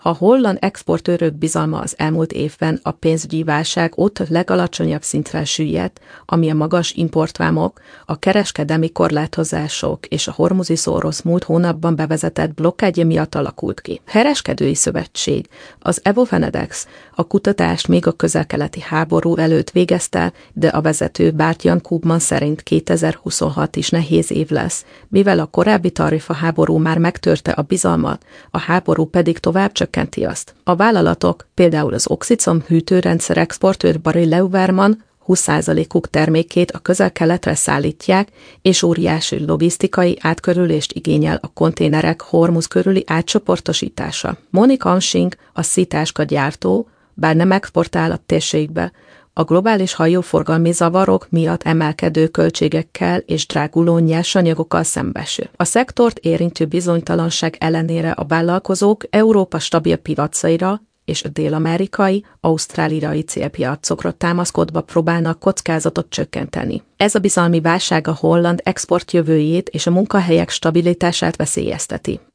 A holland exportőrök bizalma az elmúlt évben a pénzügyi válság óta legalacsonyabb szintre süllyedt, ami a magas importvámok, a kereskedelmi korlátozások és a hormuzi szórosz múlt hónapban bevezetett blokkádja miatt alakult ki. Kereskedői szövetség, az Evo Venedex a kutatást még a közel-keleti háború előtt végezte, de a vezető Bart Jan Koopman szerint 2026 is nehéz év lesz, mivel a korábbi tarifaháború már megtörte a bizalmat, a háború pedig tovább csökkenti azt. A vállalatok, például az Oxitsom hűtőrendszer exportőr Barry Leuwerman 20%-uk termékét a közel-keletre szállítják, és óriási logisztikai átkerülést igényel a konténerek Hormuz körüli átcsoportosítása. Monica Amsching, a szitáska gyártó, bár nem exportál a térségbe, a globális hajóforgalmi zavarok miatt emelkedő költségekkel és dráguló nyersanyagokkal szembesül. A szektort érintő bizonytalanság ellenére a vállalkozók Európa stabil piacaira és a dél-amerikai, ausztráliai célpiacokra támaszkodva próbálnak kockázatot csökkenteni. Ez a bizalmi válság a holland export jövőjét és a munkahelyek stabilitását veszélyezteti.